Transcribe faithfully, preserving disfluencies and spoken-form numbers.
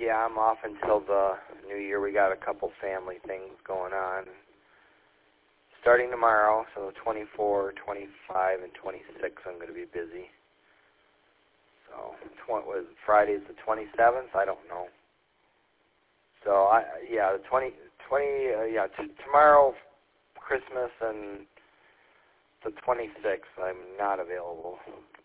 yeah, I'm off until the new year. We got a couple family things going on. Starting tomorrow, so twenty-four, twenty-five, and twenty-six, I'm going to be busy. So, tw- was Friday's the twenty-seventh? I don't know. So, I yeah, the twenty, twenty, uh, yeah, t- tomorrow, Christmas, and the twenty-sixth, I'm not available.